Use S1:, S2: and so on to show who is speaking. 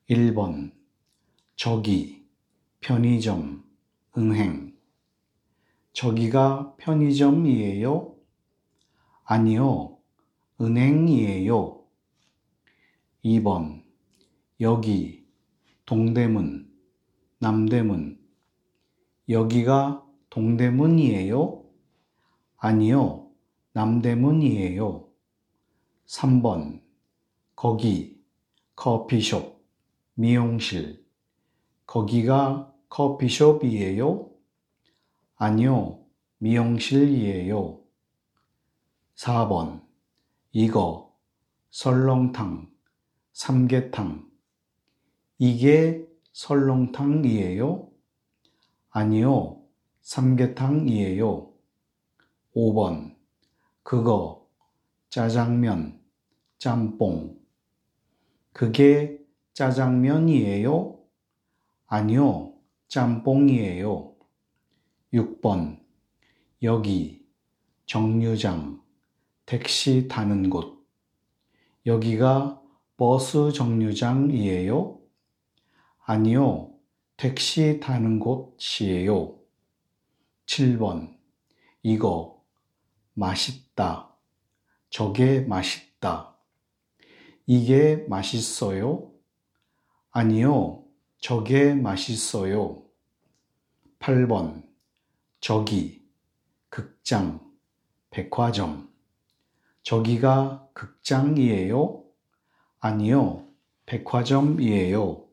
S1: 1번 저기 편의점 은행 저기가 편의점이에요? 아니요, 은행이에요. 2번 여기 동대문 남대문 여기가 동대문이에요? 아니요, 남대문이에요. 3번 거기 커피숍 미용실 거기가 커피숍이에요? 아니요, 미용실이에요. 4번 이거 설렁탕 삼계탕 이게 설렁탕이에요? 아니요, 삼계탕이에요. 5번 그거 짜장면 짬뽕 그게 짜장면이에요? 아니요, 짬뽕이에요. 6번 여기 정류장 택시 타는 곳 여기가 버스 정류장이에요? 아니요, 택시 타는 곳이에요. 7번 이거 맛있다 저게 맛있다 이게 맛있어요? 아니요, 저게 맛있어요. 8번 저기 극장 백화점 저기가 극장이에요? 아니요, 백화점이에요.